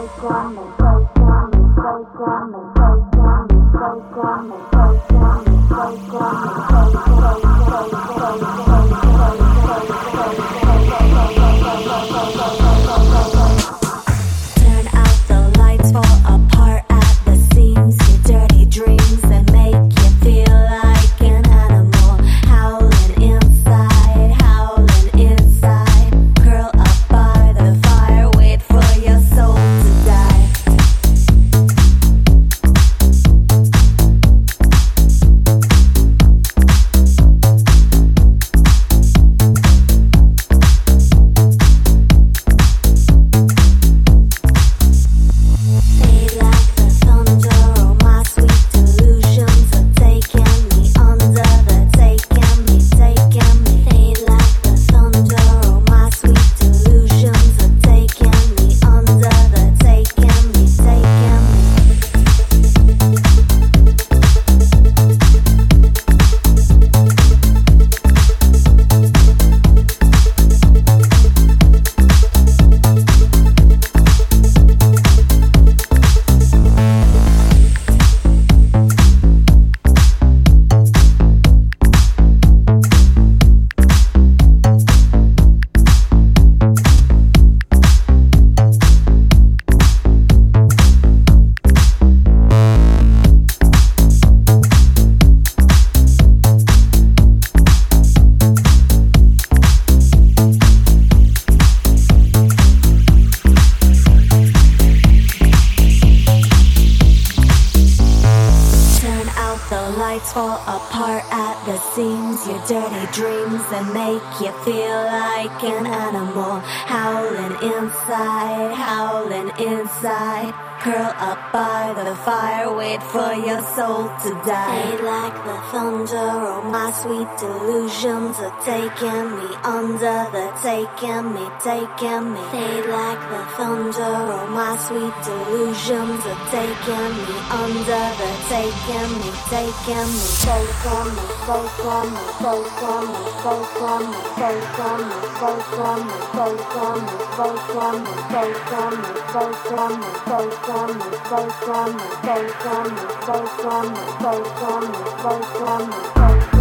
lights fall apart at the seams. Your dirty dreams that make you feel like an animal, howling inside, howling inside. Curl up by the fire, wait for your soul to die. Fade like the thunder, oh my sweet delusions are taking me under, they're taking me, taking me. Fade like the thunder, oh my sweet delusions are taking me under, they're taking me, taking me. Taking me, taking me, taking me, taking me, taking me, taking me, taking me, taking me, taking me, taking me, taking me.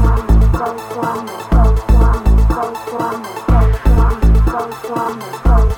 Take